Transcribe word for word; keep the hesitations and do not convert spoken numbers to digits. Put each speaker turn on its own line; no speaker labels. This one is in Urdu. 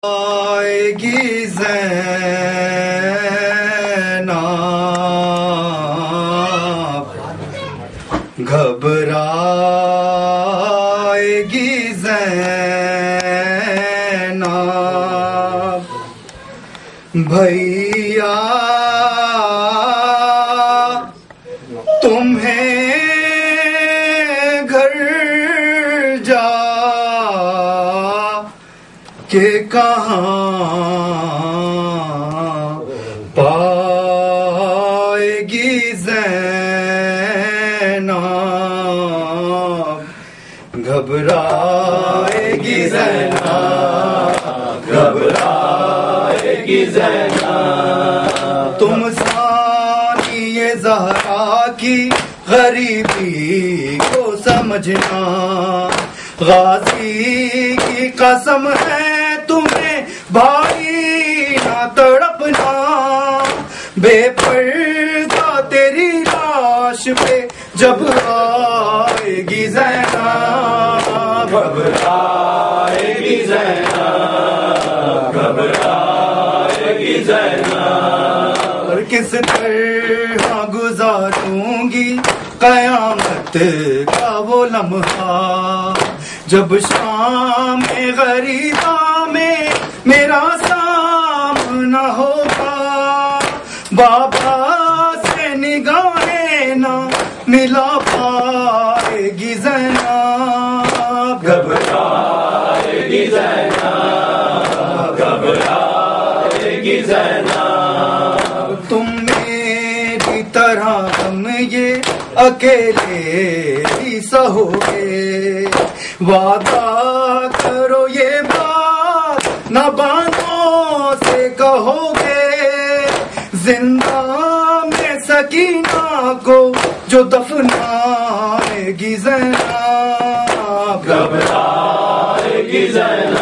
آئے گی زینب گھبرائے گی زینب بھیا تمہیں گھر جا کہ کہاں پائے گی زینب گھبرائے گی زینب گھبرائے گی زینب تم ثانی زہرا کی غریبی کو سمجھنا غازی کی قسم ہے تمہیں بھائی نہ تڑپنا بے پردہ تیری لاش پہ جب آئے گی زینب گھبرائے گی زینب گھبرائے گی زینب اور کس طرح گزاروں گی قیامت کا وہ لمحہ جب شام غریبا میں میرا سامنا ہوگا بابا سے نگاہیں نہ ملا پائے گی زینب گھبرائے گی زینب گھبرائے گی زینب تم میری طرح ہم یہ اکیلے ہی سہو گے وعدہ کرو یہ بات نہ بانوں سے کہو گے زندہ میں سکینہ کو جو دفنائے گی زینب گھبرائے گی زینب